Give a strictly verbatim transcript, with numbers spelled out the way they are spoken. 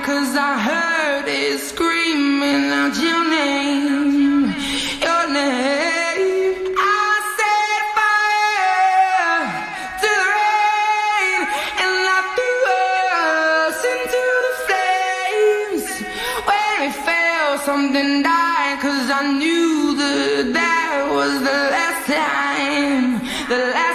'cause I heard it screaming out your name, your name. I set fire to the rain, and I threw us into the flames. When we fell, something died, 'cause I knew that that was the last time, the last